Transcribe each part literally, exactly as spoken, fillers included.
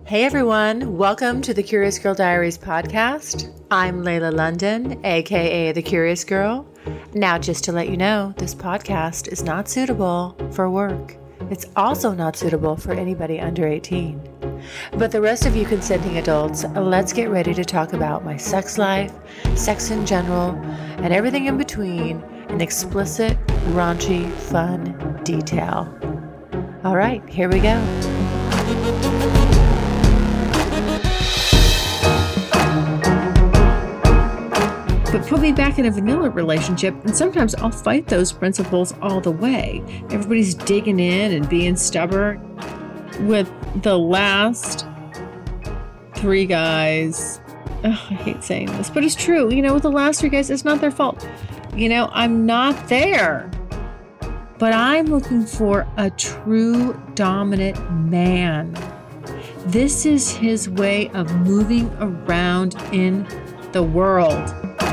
Hey everyone, welcome to the Curious Girl Diaries podcast. I'm Layla London, aka The Curious Girl. Now, just to let you know, this podcast is not suitable for work. It's also not suitable for anybody under eighteen. But the rest of you consenting adults, let's get ready to talk about my sex life, sex in general, and everything in between in explicit, raunchy, fun detail. All right, here we go. But put me back in a vanilla relationship, and sometimes I'll fight those principles all the way. Everybody's digging in and being stubborn. With the last three guys, oh, I hate saying this, but it's true. You know, with the last three guys, it's not their fault. You know, I'm not there. But I'm looking for a true dominant man. This is his way of moving around in the world.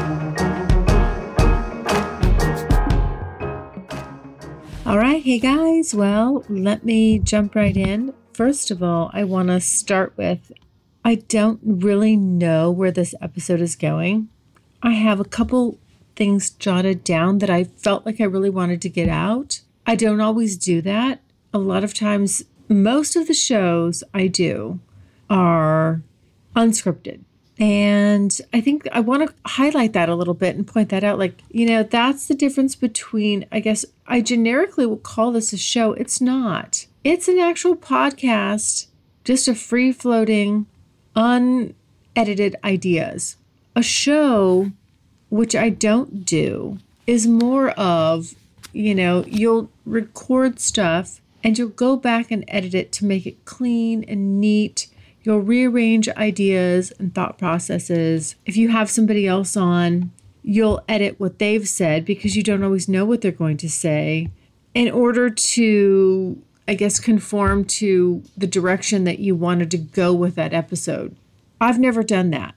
All right, hey guys, well, let me jump right in. First of all, I want to start with, I don't really know where this episode is going. I have a couple things jotted down that I felt like I really wanted to get out. I don't always do that. A lot of times, most of the shows I do are unscripted. And I think I want to highlight that a little bit and point that out. Like, you know, that's the difference between, I guess, I generically will call this a show. It's not. It's an actual podcast, just a free-floating, unedited ideas. A show, which I don't do, is more of, you know, you'll record stuff and you'll go back and edit it to make it clean and neat. You'll rearrange ideas and thought processes. If you have somebody else on, you'll edit what they've said because you don't always know what they're going to say in order to, I guess, conform to the direction that you wanted to go with that episode. I've never done that.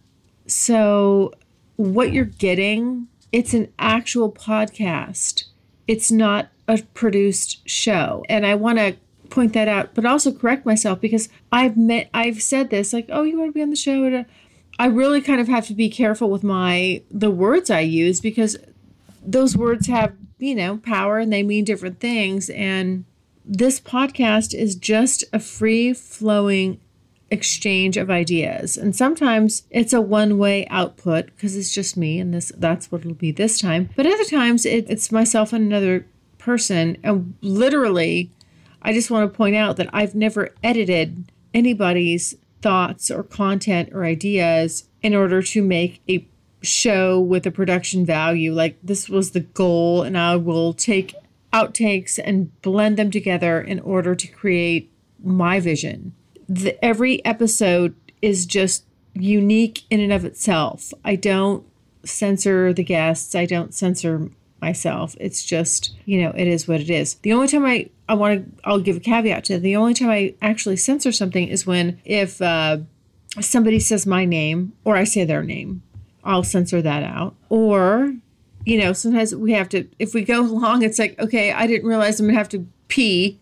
So what you're getting, it's an actual podcast. It's not a produced show. And I want to point that out, but also correct myself because I've met, I've said this, like, oh, you want to be on the show? I really kind of have to be careful with my, the words I use because those words have, you know, power and they mean different things. And this podcast is just a free flowing exchange of ideas. And sometimes it's a one-way output because it's just me and this, that's what it'll be this time. But other times it, it's myself and another person. And literally, I just want to point out that I've never edited anybody's thoughts or content or ideas in order to make a show with a production value. Like this was the goal, and I will take outtakes and blend them together in order to create my vision. The, every episode is just unique in and of itself. I don't censor the guests. I don't censor myself. It's just, you know, it is what it is. The only time I, I want to, I'll give a caveat to it. The only time I actually censor something is when if uh, somebody says my name or I say their name, I'll censor that out. Or, you know, sometimes we have to, if we go long, it's like, okay, I didn't realize I'm going to have to pee.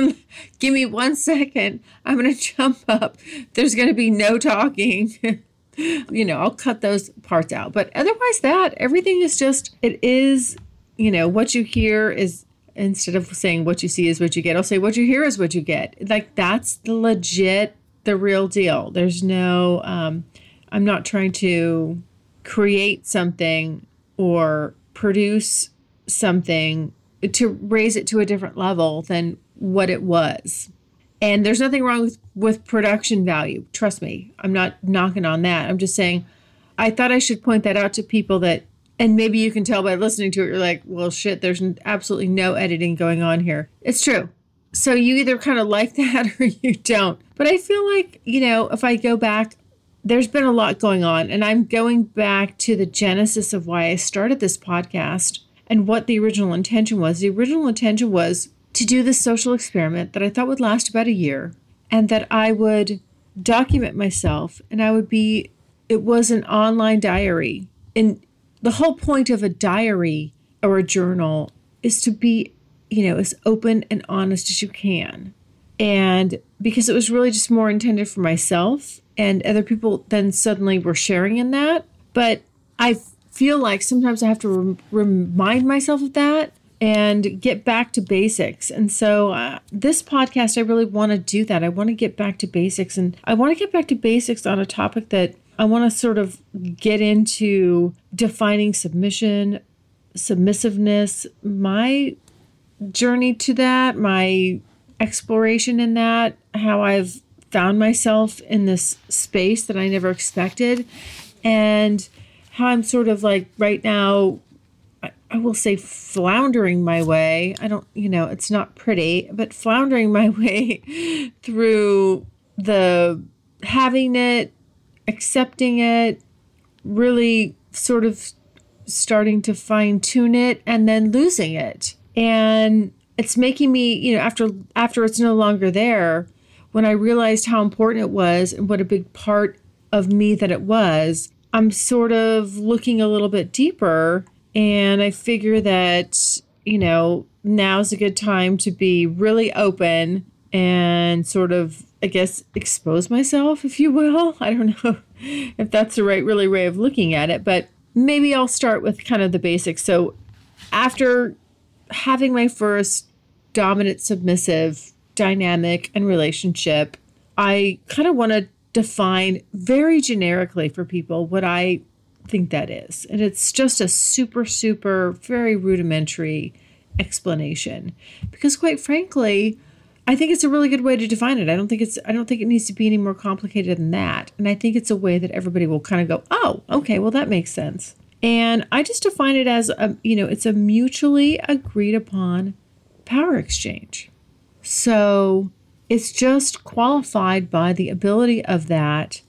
Give me one second. I'm going to jump up. There's going to be no talking. You know, I'll cut those parts out. But otherwise that, everything is just, it is, you know, what you hear is, instead of saying what you see is what you get, I'll say what you hear is what you get. Like that's the legit, the real deal. There's no, um, I'm not trying to create something or produce something to raise it to a different level than what it was. And there's nothing wrong with, with production value. Trust me, I'm not knocking on that. I'm just saying, I thought I should point that out to people that, and maybe you can tell by listening to it, you're like, well, shit, there's absolutely no editing going on here. It's true. So you either kind of like that or you don't. But I feel like, you know, if I go back, there's been a lot going on. And I'm going back to the genesis of why I started this podcast and what the original intention was. The original intention was to do this social experiment that I thought would last about a year and that I would document myself and I would be, it was an online diary. And the whole point of a diary or a journal is to be, you know, as open and honest as you can. And because it was really just more intended for myself, and other people then suddenly were sharing in that. But I feel like sometimes I have to rem- remind myself of that and get back to basics. And so uh, this podcast, I really want to do that. I want to get back to basics. And I want to get back to basics on a topic that I want to sort of get into defining submission, submissiveness, my journey to that, my exploration in that, how I've found myself in this space that I never expected, and how I'm sort of like right now, I, I will say floundering my way. I don't, you know, it's not pretty, but floundering my way through the having it, accepting it, really sort of starting to fine tune it, and then losing it. And it's making me, you know, after after it's no longer there, when I realized how important it was and what a big part of me that it was, I'm sort of looking a little bit deeper. And I figure that, you know, now's a good time to be really open and sort of, I guess, expose myself, if you will. I don't know if that's the right really way of looking at it, but maybe I'll start with kind of the basics. So after having my first dominant submissive dynamic and relationship, I kind of want to define very generically for people what I think that is. And it's just a super, super, very rudimentary explanation. Because quite frankly, I think it's a really good way to define it. I don't think it's I don't think it needs to be any more complicated than that. And I think it's a way that everybody will kind of go, oh, okay, well, that makes sense. And I just define it as, a, you know, it's a mutually agreed upon power exchange. So it's just qualified by the ability of that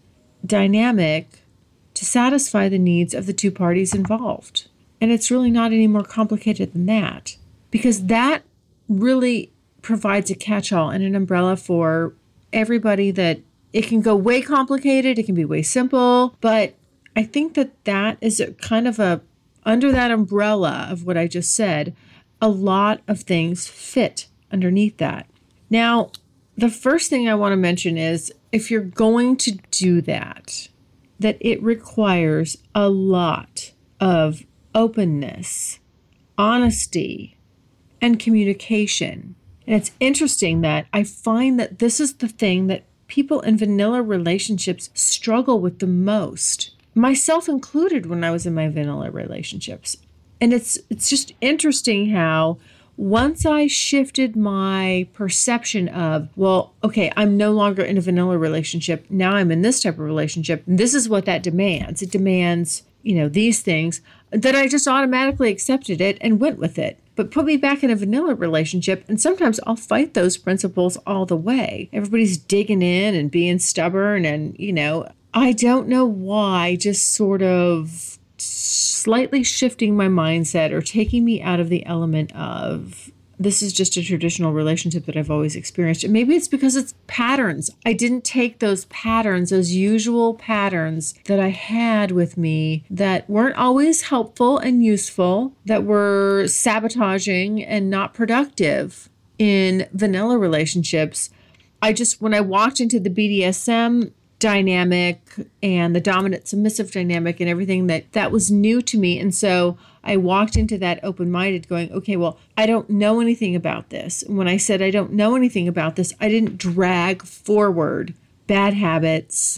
dynamic to satisfy the needs of the two parties involved. And it's really not any more complicated than that, because that really provides a catch-all and an umbrella for everybody. That it can go way complicated, it can be way simple, but I think that that is a kind of a, under that umbrella of what I just said, a lot of things fit underneath that. Now, the first thing I want to mention is if you're going to do that, that it requires a lot of openness, honesty, and communication. And it's interesting that I find that this is the thing that people in vanilla relationships struggle with the most. Myself included when I was in my vanilla relationships. And it's it's just interesting how once I shifted my perception of, well, okay, I'm no longer in a vanilla relationship. Now I'm in this type of relationship. This is what that demands. It demands, you know, these things, that I just automatically accepted it and went with it. But put me back in a vanilla relationship, and sometimes I'll fight those principles all the way. Everybody's digging in and being stubborn, and, you know, I don't know why, just sort of slightly shifting my mindset or taking me out of the element of this is just a traditional relationship that I've always experienced. And maybe it's because it's patterns. I didn't take those patterns, those usual patterns that I had with me that weren't always helpful and useful, that were sabotaging and not productive in vanilla relationships. I just, when I walked into the B D S M dynamic and the dominant submissive dynamic and everything, that that was new to me. And so I walked into that open-minded going, okay, well, I don't know anything about this. And when I said I don't know anything about this, I didn't drag forward bad habits,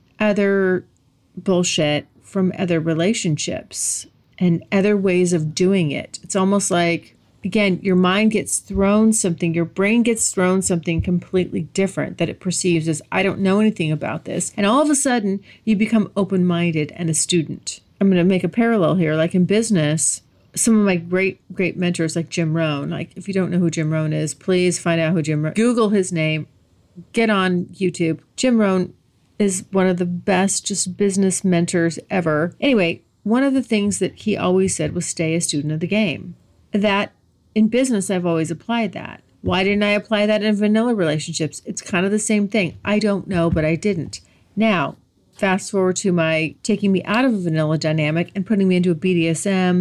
other bullshit from other relationships and other ways of doing it. It's almost like, again, your mind gets thrown something, your brain gets thrown something completely different that it perceives as, I don't know anything about this. And all of a sudden, you become open-minded and a student. I'm going to make a parallel here. Like in business, some of my great, great mentors, like Jim Rohn, like if you don't know who Jim Rohn is, please find out who Jim Rohn, Google his name, get on YouTube. Jim Rohn is one of the best just business mentors ever. Anyway, one of the things that he always said was stay a student of the game. That in business, I've always applied that. Why didn't I apply that in vanilla relationships? It's kind of the same thing. I don't know, but I didn't. Now, fast forward to my taking me out of a vanilla dynamic and putting me into a B D S M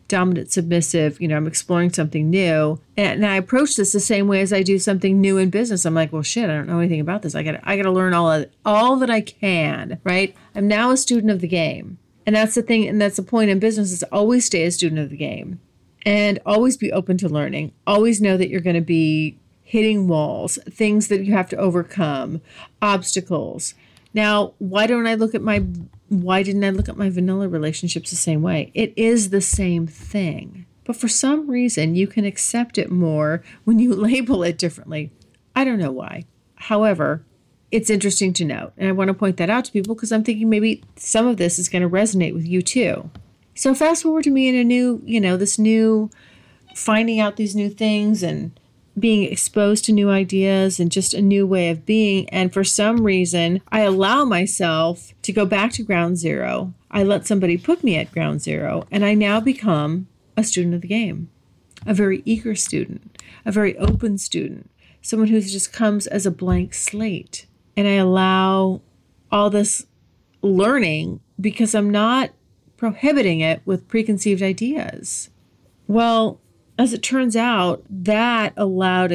dominant submissive, you know, I'm exploring something new. And, and I approach this the same way as I do something new in business. I'm like, well, shit, I don't know anything about this. I got I got to learn all of, all that I can, right? I'm now a student of the game. And that's the thing. And that's the point in business, is to always stay a student of the game and always be open to learning. Always know that you're going to be hitting walls, things that you have to overcome, obstacles. Now, why don't I look at my, why didn't I look at my vanilla relationships the same way? It is the same thing. But for some reason, you can accept it more when you label it differently. I don't know why. However, it's interesting to note. And I want to point that out to people because I'm thinking maybe some of this is going to resonate with you too. So fast forward to me in a new, you know, this new, finding out these new things and being exposed to new ideas and just a new way of being. And for some reason, I allow myself to go back to ground zero. I let somebody put me at ground zero, and I now become a student of the game, a very eager student, a very open student, someone who just comes as a blank slate. And I allow all this learning because I'm not prohibiting it with preconceived ideas. Well, as it turns out, that allowed a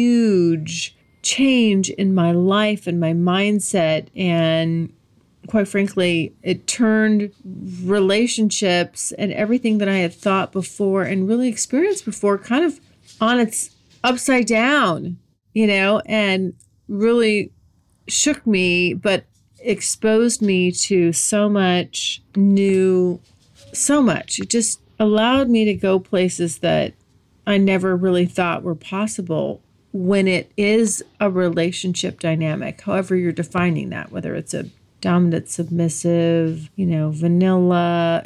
huge change in my life and my mindset. And quite frankly, it turned relationships and everything that I had thought before and really experienced before kind of on its upside down, you know, and really shook me, but exposed me to so much new, so much. It just allowed me to go places that I never really thought were possible when it is a relationship dynamic, however you're defining that, whether it's a dominant, submissive, you know, vanilla,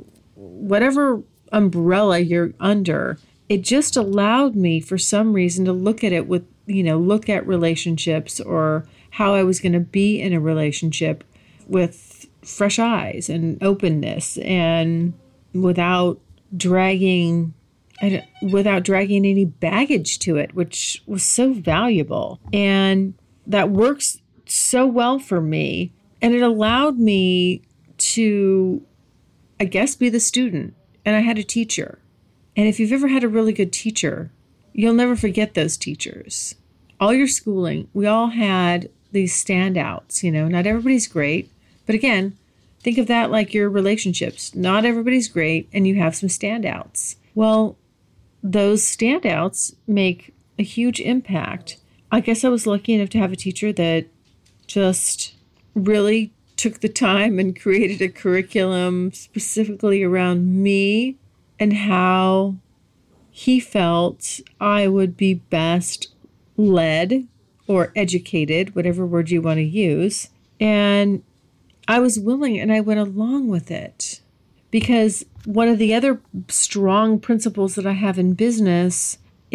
whatever umbrella you're under. It just allowed me for some reason to look at it with, you know, look at relationships or how I was going to be in a relationship with fresh eyes and openness and without dragging I without dragging any baggage to it, which was so valuable. And that works so well for me. And it allowed me to, I guess, be the student. And I had a teacher. And if you've ever had a really good teacher, you'll never forget those teachers. All your schooling, we all had these standouts, you know, not everybody's great. But again, think of that like your relationships. Not everybody's great, and you have some standouts. Well, those standouts make a huge impact. I guess I was lucky enough to have a teacher that just really took the time and created a curriculum specifically around me and how he felt I would be best led or educated, whatever word you want to use. And I was willing and I went along with it. Because one of the other strong principles that I have in business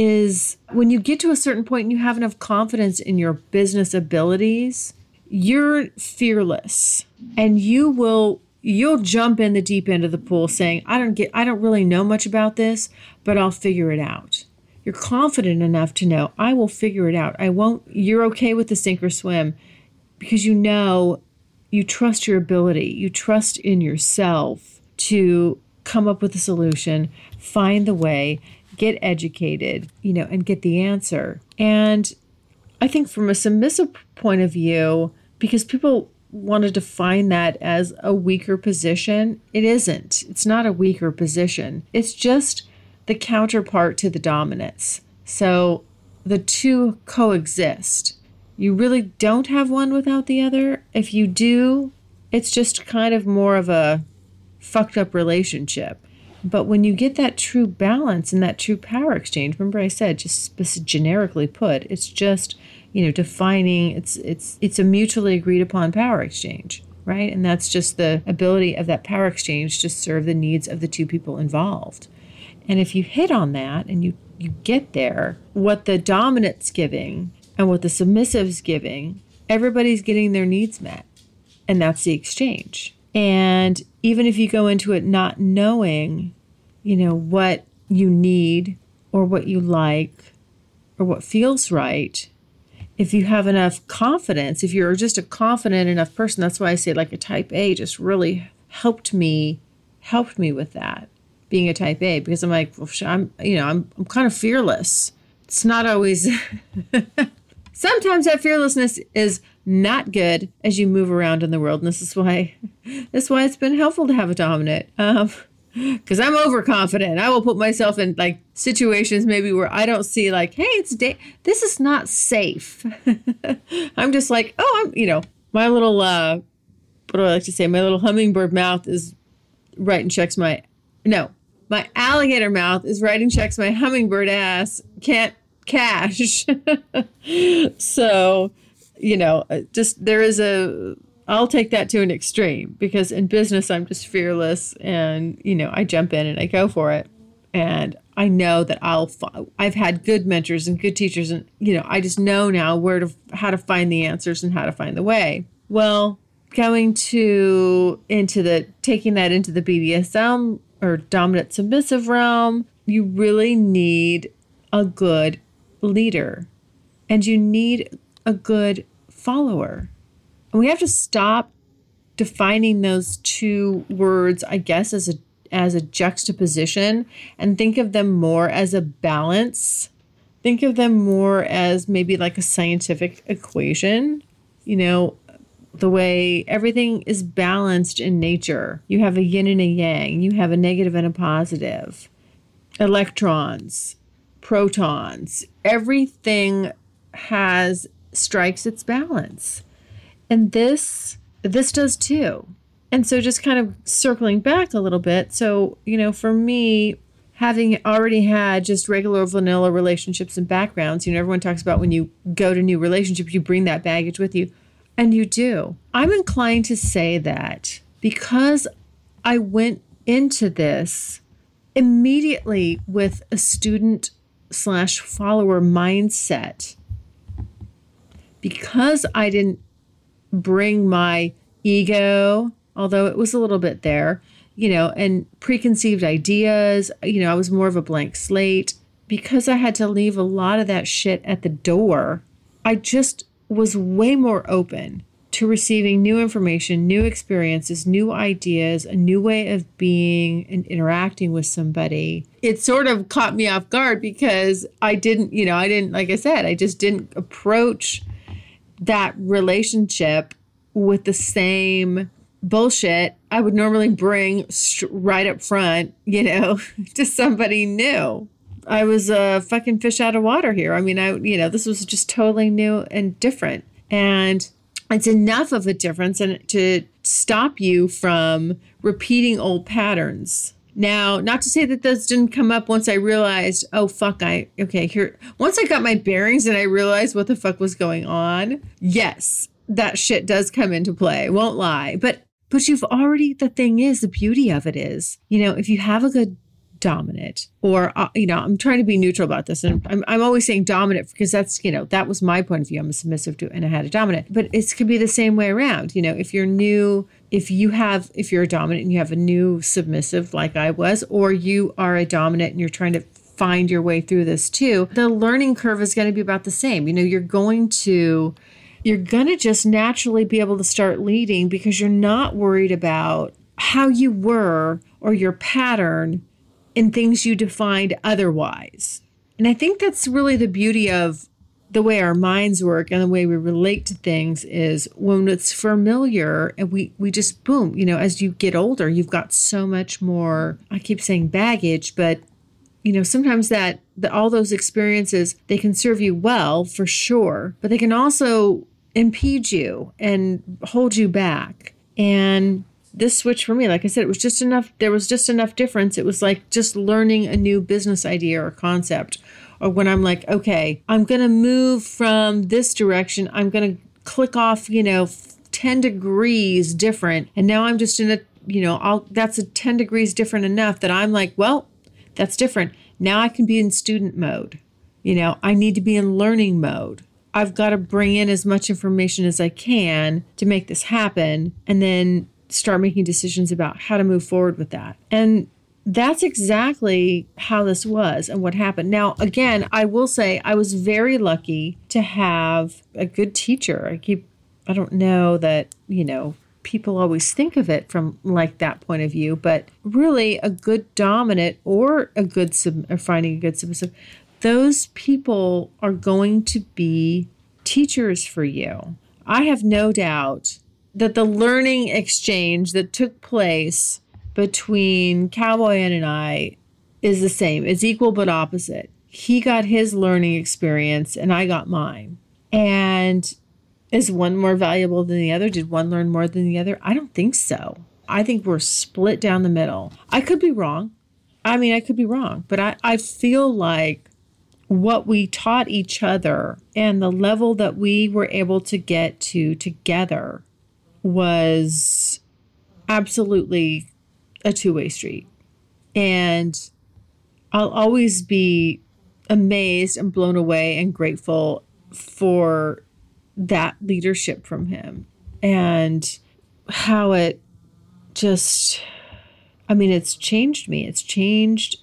is when you get to a certain point and you have enough confidence in your business abilities, you're fearless and you will, you'll jump in the deep end of the pool saying, I don't get, I don't really know much about this, but I'll figure it out. You're confident enough to know I will figure it out. I won't, you're okay with the sink or swim because you know, you trust your ability, you trust in yourself to come up with a solution, find the way, get educated, you know, and get the answer. And I think from a submissive point of view, because people want to define that as a weaker position, it isn't. It's not a weaker position. It's just the counterpart to the dominance. So the two coexist. You really don't have one without the other. If you do, it's just kind of more of a fucked up relationship. But when you get that true balance and that true power exchange, remember I said, just generically put, it's just, you know, defining, it's it's it's a mutually agreed upon power exchange, right? And that's just the ability of that power exchange to serve the needs of the two people involved. And if you hit on that and you, you get there, what the dominant's giving and what the submissive's giving, everybody's getting their needs met. And that's the exchange. And even if you go into it not knowing, you know, what you need or what you like or what feels right, if you have enough confidence, if you're just a confident enough person, that's why I say like a type A just really helped me, helped me with that. being a type A because I'm like, well, I'm, you know, I'm, I'm kind of fearless. It's not always, sometimes that fearlessness is not good as you move around in the world. And this is why, this is why it's been helpful to have a dominant. Um, Because I'm overconfident. I will put myself in like situations maybe where I don't see like, hey, it's da- this is not safe. I'm just like, oh, I'm, you know, my little, uh, what do I like to say? My little hummingbird mouth is writing checks my, no, my alligator mouth is writing checks my hummingbird ass can't cash. So, you know, just there is a, I'll take that to an extreme because in business, I'm just fearless and, you know, I jump in and I go for it. And I know that I'll, I've had good mentors and good teachers and, you know, I just know now where to, how to find the answers and how to find the way. Well, going to, into the, taking that into the B D S M or dominant submissive realm, you really need a good leader and you need a good follower. And we have to stop defining those two words, I guess, as a as a juxtaposition and think of them more as a balance. Think of them more as maybe like a scientific equation. You know, the way everything is balanced in nature. You have a yin and a yang. You have a negative and a positive. Electrons, protons. Everything has strikes its balance. And this, this does too. And so just kind of circling back a little bit. So, you know, for me, having already had just regular vanilla relationships and backgrounds, you know, everyone talks about when you go to new relationships, you bring that baggage with you. And you do. I'm inclined to say that because I went into this immediately with a student slash follower mindset, because I didn't bring my ego, although it was a little bit there, you know, and preconceived ideas. You know, I was more of a blank slate. Because I had to leave a lot of that shit at the door, I just was way more open to receiving new information, new experiences, new ideas, a new way of being and interacting with somebody. It sort of caught me off guard because I didn't, you know, I didn't, like I said, I just didn't approach that relationship with the same bullshit I would normally bring st- right up front, you know, to somebody new. I was a fucking fish out of water here. I mean, I, you know, this was just totally new and different. And it's enough of a difference and to stop you from repeating old patterns. Now, not to say that those didn't come up once I realized, oh, fuck, I, okay, here, once I got my bearings and I realized what the fuck was going on, yes, that shit does come into play, won't lie. But, but you've already, the thing is, the beauty of it is, you know, if you have a good dominant or, uh, you know, I'm trying to be neutral about this. And I'm, I'm always saying dominant because that's, you know, that was my point of view. I'm a submissive to, and I had a dominant, but it could be the same way around. You know, if you're new, if you have, if you're a dominant and you have a new submissive like I was, or you are a dominant and you're trying to find your way through this too, the learning curve is going to be about the same. You know, you're going to, you're going to just naturally be able to start leading because you're not worried about how you were or your pattern in things you defined otherwise. And I think that's really the beauty of the way our minds work and the way we relate to things is when it's familiar and we, we just, boom, you know, as you get older, you've got so much more, I keep saying baggage, but, you know, sometimes that the, all those experiences, they can serve you well for sure, but they can also impede you and hold you back. And this switch for me, like I said, it was just enough. There was just enough difference. It was like just learning a new business idea or concept. Or when I'm like, okay, I'm going to move from this direction. I'm going to click off, you know, ten degrees different. And now I'm just in a, you know, I'll, that's a ten degrees different enough that I'm like, well, that's different. Now I can be in student mode. You know, I need to be in learning mode. I've got to bring in as much information as I can to make this happen. And then start making decisions about how to move forward with that. And that's exactly how this was and what happened. Now, again, I will say I was very lucky to have a good teacher. I keep, I don't know that, you know, people always think of it from like that point of view, but really a good dominant or a good sub or finding a good submissive, those people are going to be teachers for you. I have no doubt that the learning exchange that took place between Cowboy Ed and I is the same. It's equal but opposite. He got his learning experience and I got mine. And is one more valuable than the other? Did one learn more than the other? I don't think so. I think we're split down the middle. I could be wrong. I mean, I could be wrong, but I, I feel like what we taught each other and the level that we were able to get to together was absolutely a two-way street. And I'll always be amazed and blown away and grateful for that leadership from him and how it just, I mean, it's changed me. It's changed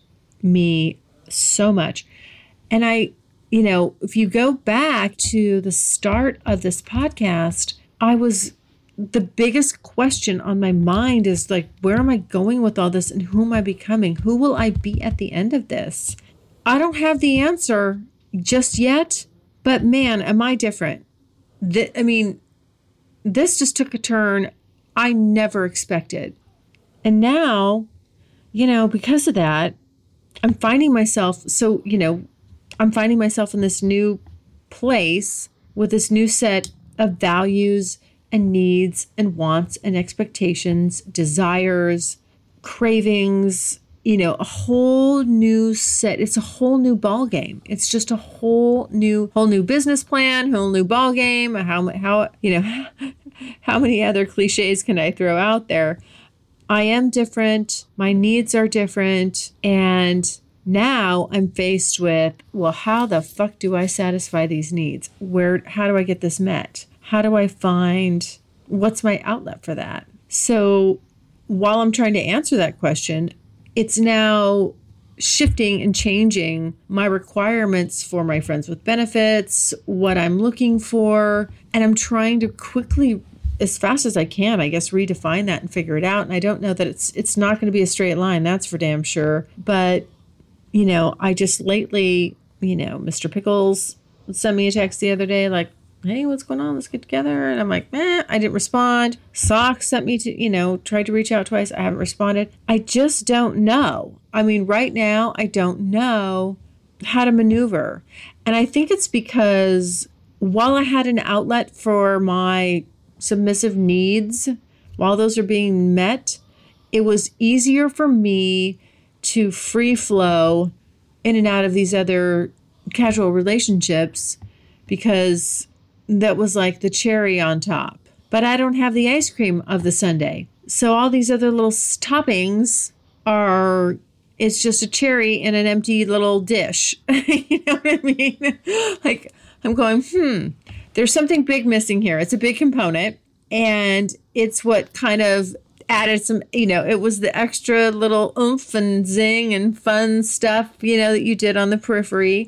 me so much. And I, you know, if you go back to the start of this podcast, I was, the biggest question on my mind is like, where am I going with all this and who am I becoming? Who will I be at the end of this? I don't have the answer just yet, but man, am I different. Th- I mean, this just took a turn I never expected. And now, you know, because of that, I'm finding myself, so, you know, I'm finding myself in this new place with this new set of values and needs and wants and expectations, desires, cravings, you know, a whole new set. It's a whole new ball game. It's just a whole new, whole new business plan, whole new ball game. How, how, you know, how many other cliches can I throw out there? I am different. My needs are different. And now I'm faced with, well, how the fuck do I satisfy these needs? Where, how do I get this met? How do I find, what's my outlet for that? So while I'm trying to answer that question, it's now shifting and changing my requirements for my friends with benefits, what I'm looking for, and I'm trying to quickly, as fast as I can, I guess, redefine that and figure it out. And I don't know that it's it's not going to be a straight line, that's for damn sure. But, you know, I just lately, you know, Mister Pickles sent me a text the other day like, hey, what's going on? Let's get together. And I'm like, eh, I didn't respond. Sock sent me to, you know, tried to reach out twice. I haven't responded. I just don't know. I mean, right now, I don't know how to maneuver. And I think it's because while I had an outlet for my submissive needs, while those are being met, it was easier for me to free flow in and out of these other casual relationships because that was like the cherry on top. But I don't have the ice cream of the sundae. So all these other little toppings are, it's just a cherry in an empty little dish. You know what I mean? Like I'm going, hmm, there's something big missing here. It's a big component. And it's what kind of added some, you know, it was the extra little oomph and zing and fun stuff, you know, that you did on the periphery.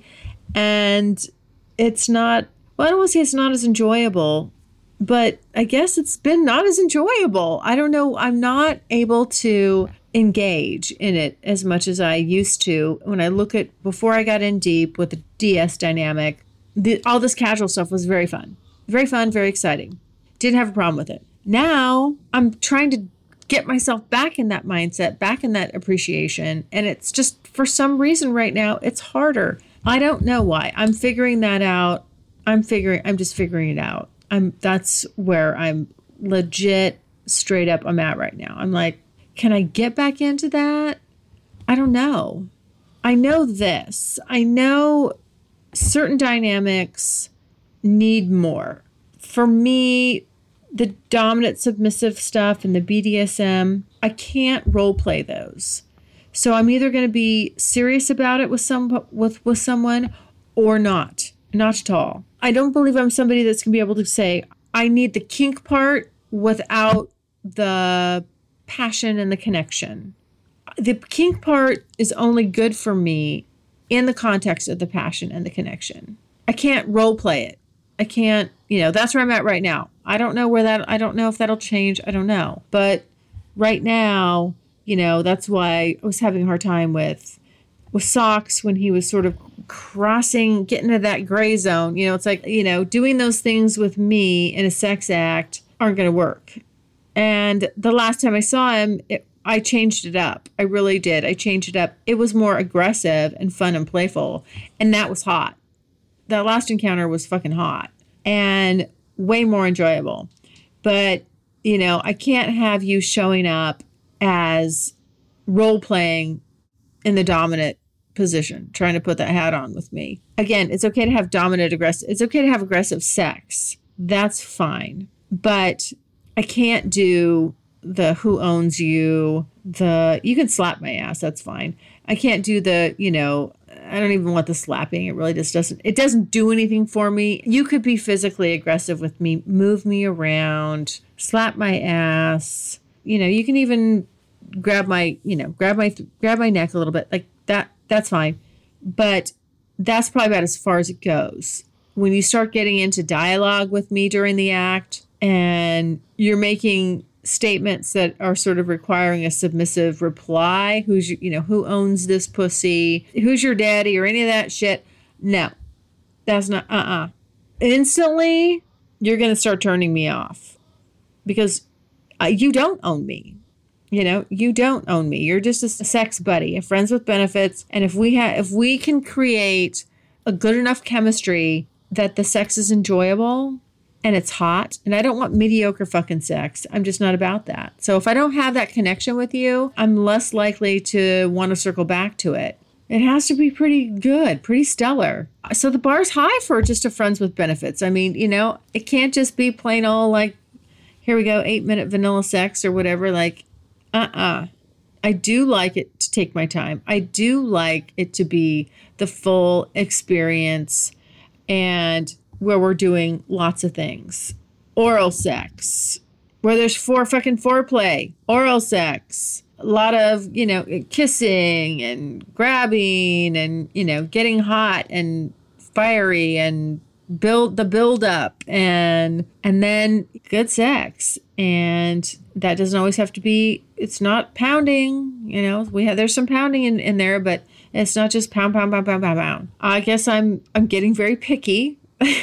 And it's not, well, I don't want to say it's not as enjoyable, but I guess it's been not as enjoyable. I don't know. I'm not able to engage in it as much as I used to. When I look at, before I got in deep with the D S dynamic, the, all this casual stuff was very fun. Very fun, very exciting. Didn't have a problem with it. Now I'm trying to get myself back in that mindset, back in that appreciation. And it's just, for some reason right now, it's harder. I don't know why. I'm figuring that out. I'm figuring, I'm just figuring it out. I'm, that's where I'm legit straight up I'm at right now. I'm like, can I get back into that? I don't know. I know this. I know certain dynamics need more. For me, the dominant submissive stuff and the B D S M, I can't role play those. So I'm either going to be serious about it with some with, with someone or not. Not at all. I don't believe I'm somebody that's going to be able to say, I need the kink part without the passion and the connection. The kink part is only good for me in the context of the passion and the connection. I can't role play it. I can't, you know, that's where I'm at right now. I don't know where that, I don't know if that'll change. I don't know. But right now, you know, that's why I was having a hard time with, with Socks when he was sort of crossing, getting to that gray zone. You know, it's like, you know, doing those things with me in a sex act aren't going to work. And the last time I saw him, it, I changed it up. I really did. I changed it up. It was more aggressive and fun and playful. And that was hot. That last encounter was fucking hot and way more enjoyable. But, you know, I can't have you showing up as role playing in the dominant position, trying to put that hat on with me. Again, it's okay to have dominant aggressive. It's okay to have aggressive sex. That's fine. But I can't do the who owns you, the, you can slap my ass. That's fine. I can't do the, you know, I don't even want the slapping. It really just doesn't, it doesn't do anything for me. You could be physically aggressive with me, move me around, slap my ass. You know, you can even grab my, you know, grab my, grab my neck a little bit like that. That's fine. But that's probably about as far as it goes. When you start getting into dialogue with me during the act and you're making statements that are sort of requiring a submissive reply, who's, you know, who owns this pussy, who's your daddy or any of that shit. No, that's not, uh-uh. Instantly, you're going to start turning me off because uh, you don't own me. You know, you don't own me. You're just a sex buddy, a friends with benefits. And if we have, if we can create a good enough chemistry that the sex is enjoyable and it's hot, and I don't want mediocre fucking sex. I'm just not about that. So if I don't have that connection with you, I'm less likely to want to circle back to it. It has to be pretty good, pretty stellar. So the bar's high for just a friends with benefits. I mean, you know, it can't just be plain old like, here we go, eight minute vanilla sex or whatever. Like, uh-uh. I do like it to take my time. I do like it to be the full experience and where we're doing lots of things. Oral sex, where there's four fucking foreplay. Oral sex. A lot of, you know, kissing and grabbing and, you know, getting hot and fiery and build the build up and and then good sex. And that doesn't always have to be, it's not pounding, you know, we have, there's some pounding in, in there, but it's not just pound, pound, pound, pound, pound, pound. I guess I'm, I'm getting very picky.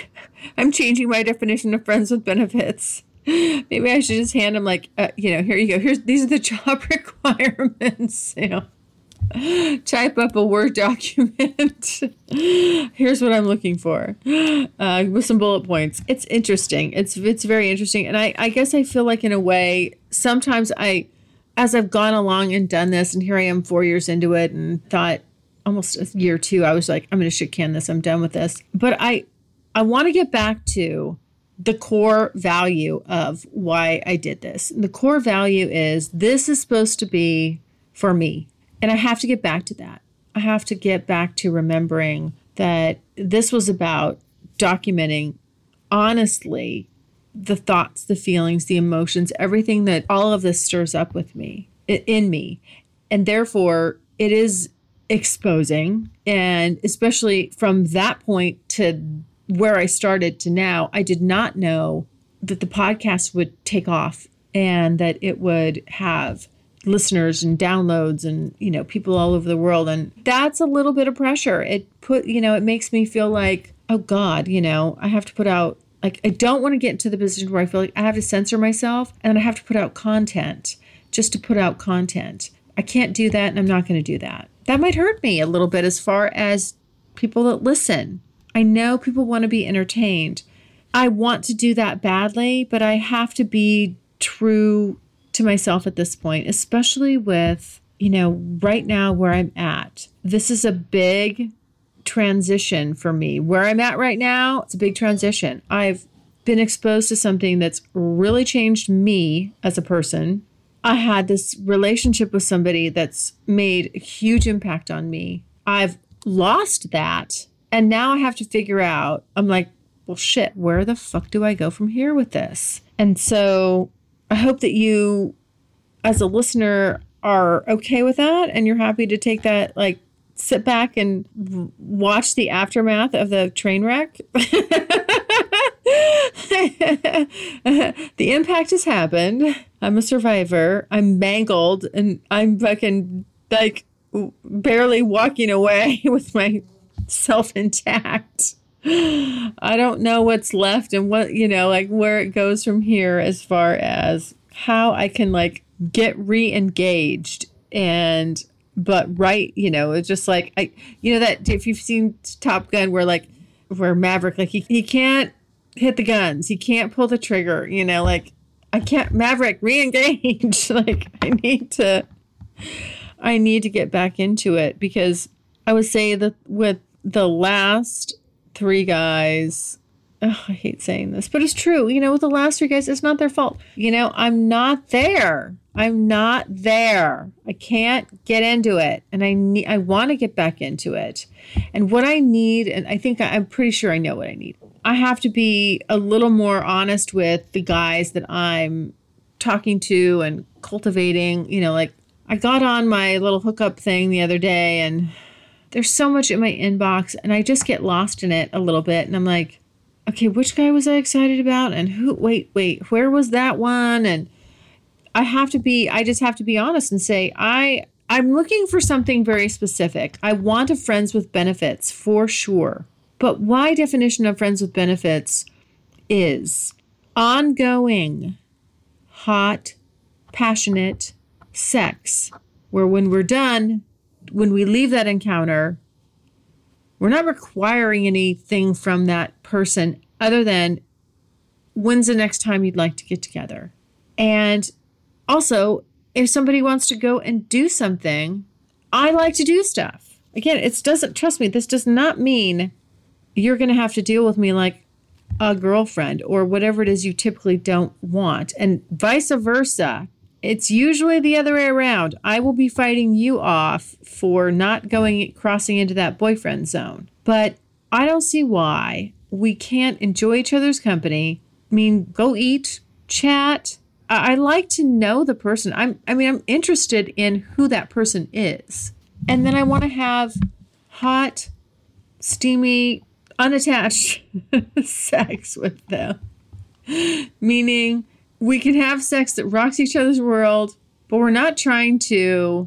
I'm changing my definition of friends with benefits. Maybe I should just hand them like, uh, you know, here you go. Here's, these are the job requirements, you know. Type up a Word document. Here's what I'm looking for uh, with some bullet points. It's interesting. It's it's very interesting. And I, I guess I feel like in a way, sometimes I, as I've gone along and done this, and here I am four years into it and thought almost a year or two, I was like, I'm going to shit can this. I'm done with this. But I, I want to get back to the core value of why I did this. And the core value is this is supposed to be for me. And I have to get back to that. I have to get back to remembering that this was about documenting honestly the thoughts, the feelings, the emotions, everything that all of this stirs up with me, in me. And therefore, it is exposing. And especially from that point to where I started to now, I did not know that the podcast would take off and that it would have listeners and downloads and, you know, people all over the world. And that's a little bit of pressure. It put, you know, it makes me feel like, oh God, you know, I have to put out, like, I don't want to get into the position where I feel like I have to censor myself and I have to put out content just to put out content. I can't do that. And I'm not going to do that. That might hurt me a little bit as far as people that listen. I know people want to be entertained. I want to do that badly, but I have to be true to myself at this point, especially with, you know, right now where I'm at. This is a big transition for me. Where I'm at right now, it's a big transition. I've been exposed to something that's really changed me as a person. I had this relationship with somebody that's made a huge impact on me. I've lost that. And now I have to figure out, I'm like, well, shit, where the fuck do I go from here with this? And so I hope that you, as a listener, are okay with that and you're happy to take that, like, sit back and watch the aftermath of the train wreck. The impact has happened. I'm a survivor. I'm mangled and I'm fucking like barely walking away with myself intact. I don't know what's left and what, you know, like where it goes from here as far as how I can like get re-engaged and, but right, you know, it's just like, I, you know, that if you've seen Top Gun where like, where Maverick, like he, he can't hit the guns, he can't pull the trigger, you know, like I can't, Maverick, re-engage. Like I need to, I need to get back into it because I would say that with the last three guys, oh, I hate saying this, but it's true. You know, with the last three guys, it's not their fault. You know, I'm not there. I'm not there. I can't get into it. And I need, I want to get back into it. And what I need, and I think I'm pretty sure I know what I need. I have to be a little more honest with the guys that I'm talking to and cultivating. You know, like I got on my little hookup thing the other day and there's so much in my inbox and I just get lost in it a little bit. And I'm like, okay, which guy was I excited about? And who, wait, wait, where was that one? And I have to be, I just have to be honest and say, I, I'm looking for something very specific. I want a friends with benefits for sure. But my definition of friends with benefits is ongoing, hot, passionate sex, where when we're done, when we leave that encounter, we're not requiring anything from that person other than when's the next time you'd like to get together. And also, if somebody wants to go and do something, I like to do stuff. Again, it doesn't, trust me, this does not mean you're going to have to deal with me like a girlfriend or whatever it is you typically don't want. And vice versa. It's usually the other way around. I will be fighting you off for not going, crossing into that boyfriend zone. But I don't see why we can't enjoy each other's company. I mean, go eat, chat. I, I like to know the person. I'm, I mean, I'm interested in who that person is. And then I want to have hot, steamy, unattached sex with them. Meaning, we can have sex that rocks each other's world, but we're not trying to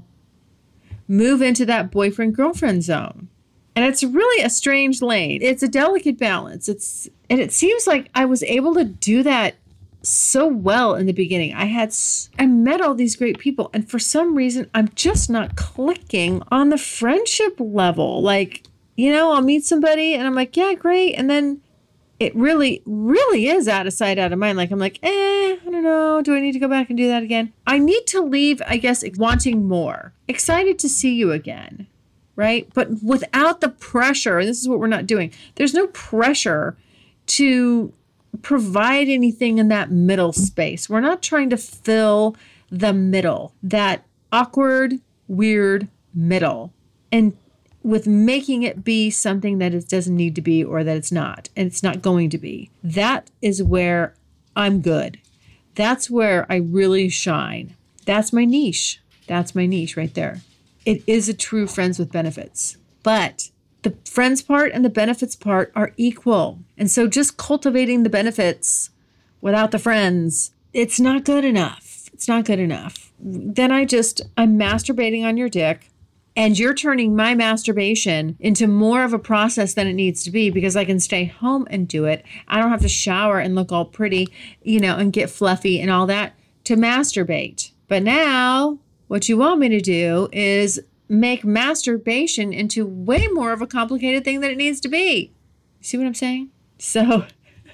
move into that boyfriend-girlfriend zone. And it's really a strange lane. It's a delicate balance. It's and it seems like I was able to do that so well in the beginning. I had I met all these great people, and for some reason, I'm just not clicking on the friendship level. Like, you know, I'll meet somebody, and I'm like, yeah, great, and then it really, really is out of sight, out of mind. Like, I'm like, eh, I don't know. Do I need to go back and do that again? I need to leave, I guess, wanting more. Excited to see you again, right? But without the pressure, and this is what we're not doing. There's no pressure to provide anything in that middle space. We're not trying to fill the middle, that awkward, weird middle. And with making it be something that it doesn't need to be or that it's not, and it's not going to be. That is where I'm good. That's where I really shine. That's my niche. That's my niche right there. It is a true friends with benefits. But the friends part and the benefits part are equal. And so just cultivating the benefits without the friends, it's not good enough. It's not good enough. Then I just, I'm masturbating on your dick. And you're turning my masturbation into more of a process than it needs to be because I can stay home and do it. I don't have to shower and look all pretty, you know, and get fluffy and all that to masturbate. But now what you want me to do is make masturbation into way more of a complicated thing than it needs to be. See what I'm saying? So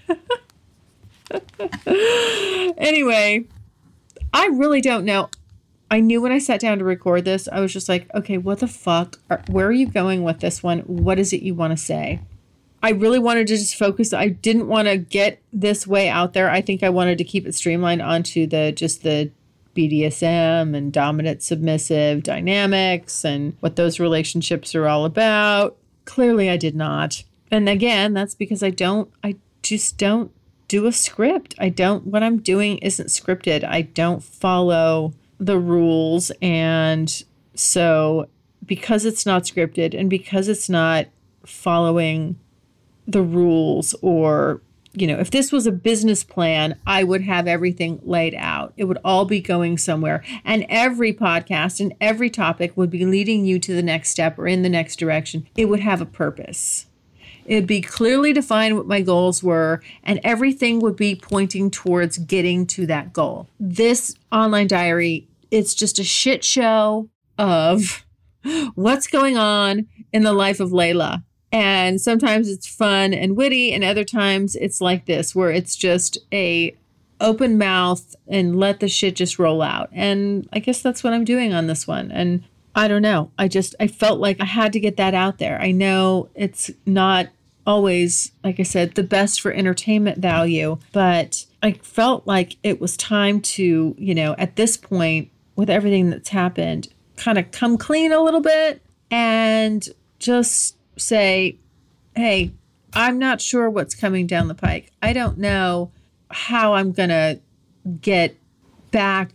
anyway, I really don't know. I knew when I sat down to record this, I was just like, okay, what the fuck? Where are you going with this one? What is it you want to say? I really wanted to just focus. I didn't want to get this way out there. I think I wanted to keep it streamlined onto the just the B D S M and dominant submissive dynamics and what those relationships are all about. Clearly, I did not. And again, that's because I don't, I just don't do a script. I don't, what I'm doing isn't scripted. I don't follow the rules. And so because it's not scripted and because it's not following the rules or you know, if this was a business plan, I would have everything laid out. It would all be going somewhere. And every podcast and every topic would be leading you to the next step or in the next direction. It would have a purpose. It would be clearly defined what my goals were, and everything would be pointing towards getting to that goal. This online diary, it's just a shit show of what's going on in the life of Layla. And sometimes it's fun and witty, and other times it's like this, where it's just a open mouth and let the shit just roll out. And I guess that's what I'm doing on this one. And I don't know. I just, I felt like I had to get that out there. I know it's not always, like I said, the best for entertainment value, but I felt like it was time to, you know, at this point, with everything that's happened, kind of come clean a little bit and just say, hey, I'm not sure what's coming down the pike. I don't know how I'm going to get back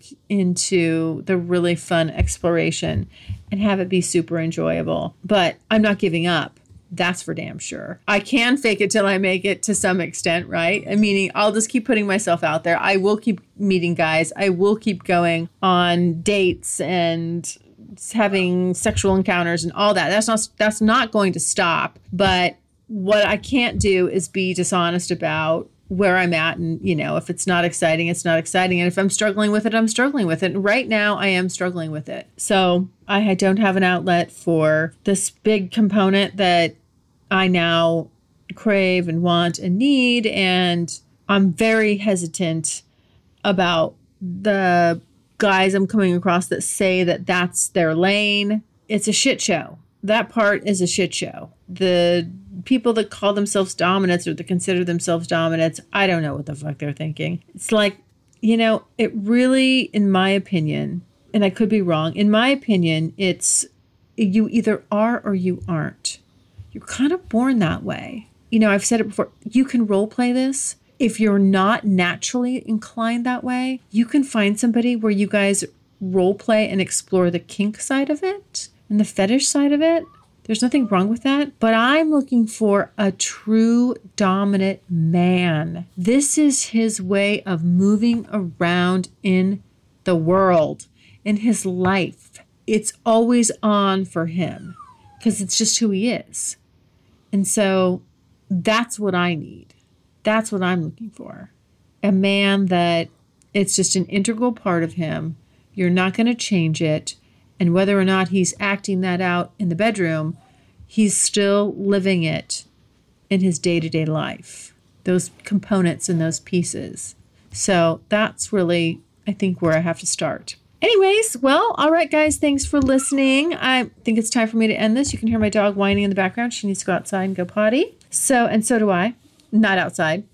into the really fun exploration and have it be super enjoyable. But I'm not giving up. That's for damn sure. I can fake it till I make it to some extent, right? I mean, I'll just keep putting myself out there. I will keep meeting guys. I will keep going on dates and having sexual encounters and all that. That's not that's not going to stop. But what I can't do is be dishonest about where I'm at. And, you know, if it's not exciting, it's not exciting. And if I'm struggling with it, I'm struggling with it. And right now I am struggling with it. So I don't have an outlet for this big component that I now crave and want and need. And I'm very hesitant about the guys I'm coming across that say that that's their lane. It's a shit show. That part is a shit show. The people that call themselves dominants or that consider themselves dominants, I don't know what the fuck they're thinking. It's like, you know, it really, in my opinion, and I could be wrong, in my opinion, it's you either are or you aren't. You're kind of born that way. You know, I've said it before, you can role play this. If you're not naturally inclined that way, you can find somebody where you guys role play and explore the kink side of it and the fetish side of it. There's nothing wrong with that. But I'm looking for a true dominant man. This is his way of moving around in the world, in his life. It's always on for him because it's just who he is. And so that's what I need. That's what I'm looking for. A man that it's just an integral part of him. You're not going to change it. And whether or not he's acting that out in the bedroom, he's still living it in his day-to-day life. Those components and those pieces. So that's really, I think, where I have to start. Anyways, well, all right, guys, thanks for listening. I think it's time for me to end this. You can hear my dog whining in the background. She needs to go outside and go potty. So, and so do I. Not outside.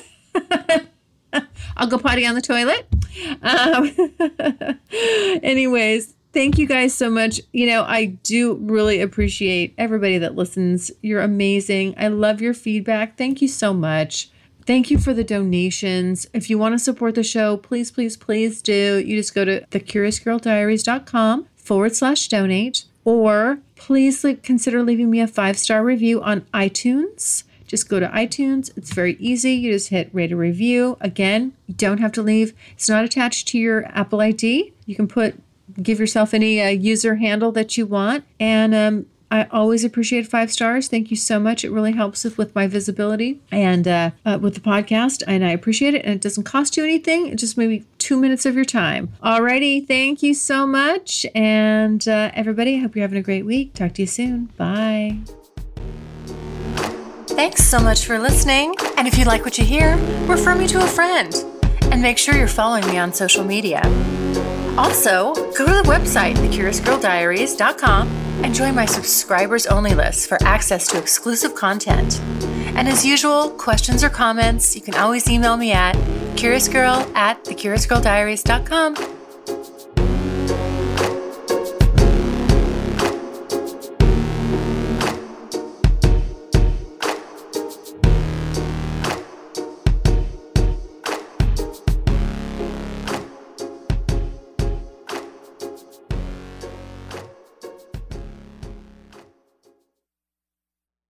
I'll go potty on the toilet. Um, anyways, thank you guys so much. You know, I do really appreciate everybody that listens. You're amazing. I love your feedback. Thank you so much. Thank you for the donations. If you want to support the show, please, please, please do. You just go to thecuriousgirldiaries.com forward slash donate, or please consider leaving me a five-star review on iTunes. Just go to iTunes. It's very easy. You just hit rate a review. Again, you don't have to leave. It's not attached to your Apple I D. You can put, give yourself any uh, user handle that you want. And um, I always appreciate five stars. Thank you so much. It really helps with, with my visibility and uh, uh, with the podcast. And I appreciate it. And it doesn't cost you anything. It's just maybe two minutes of your time. Alrighty. Thank you so much. And uh, everybody, I hope you're having a great week. Talk to you soon. Bye. Thanks so much for listening. And if you like what you hear, refer me to a friend. And make sure you're following me on social media. Also, go to the website, the curious girl diaries dot com, and join my subscribers only list for access to exclusive content. And as usual, questions or comments, you can always email me at curiousgirl at the curious girl diaries dot com.